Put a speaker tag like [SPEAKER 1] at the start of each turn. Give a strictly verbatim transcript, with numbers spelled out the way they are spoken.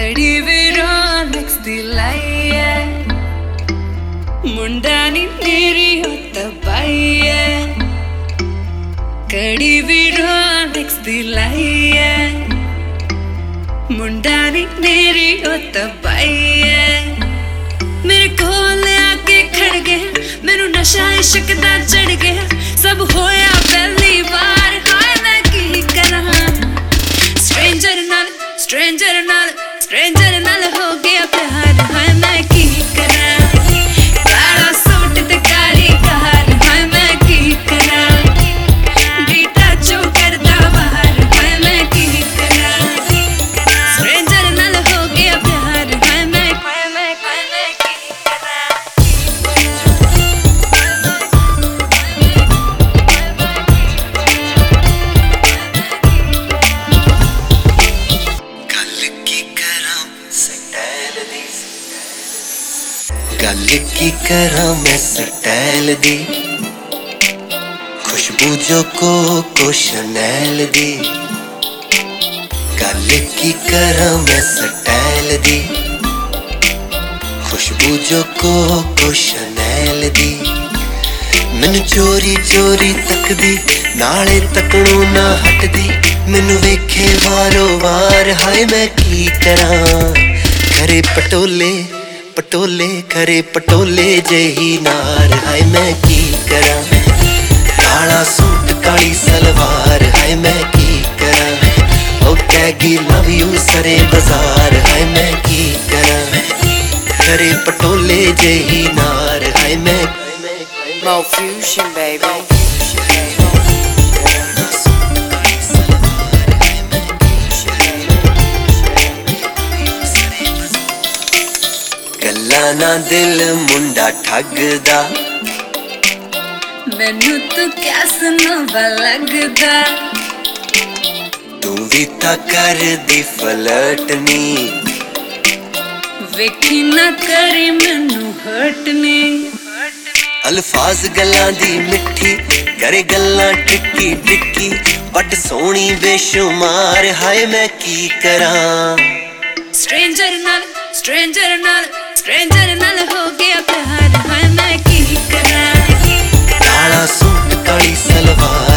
[SPEAKER 1] घड़ी भी रोलेक्स दी लाई है मुंडा नी मेरी होता बाई है घड़ी भी रोलेक्स दी लाई है मुंडा नी मेरी होता बाई है मेरे कोल आके खड़ गया मैनू नशा इश्क दा चढ़ गया सब होया पहली बार हाय मैं की करा स्ट्रेंजर नाल स्ट्रेंजर नाल स्ट्रेंजर नाल हो गया प्यार हाय मैं की करा काला सूट ते काली कार हाय मैं की करा बीटा चो करदा बाहर हाय मैं की करा स्ट्रेंजर नाल हो गया प्यार हाय मैं हाय मैं हाय मैं की करा
[SPEAKER 2] गल की करा मैं स्टाइल दी खुशबू जो कोको शनैल दी गल की करा मैं स्टाइल दी खुशबू जो कोको शनैल दी मैनू चोरी चोरी तकदी नाले तकनों ना हटदी मैनू वेखे वारो वार हाय मैं की करा करे पटोले पटोले करे पटोले जेही नार हाय मैं की करा काला सूट काली सलवार हाय मैं की करा ओ कैगी लव यू सरे बाजार हाय मैं की करा करे पटोले जेही नार हाय मैं
[SPEAKER 3] Mo Fusion baby
[SPEAKER 2] गल्ला ना दिल मुंडा ठगदा
[SPEAKER 1] मैनू तो क्या सुनवा लगदा
[SPEAKER 2] तू भी ता कर दी फलटनी
[SPEAKER 1] वेखी ना करी मैनू हटनी
[SPEAKER 2] अल्फाज गल्लां दी मिठी करे गल्लां टिक्की टिक्की बट सोहनी बेशुमार हाय मैं की करा
[SPEAKER 1] स्ट्रेंजर नाल स्ट्रेंजर नाल स्ट्रेंजर नाल हो गया प्यार हाय मैं की करा
[SPEAKER 2] काला सूट काली सलवार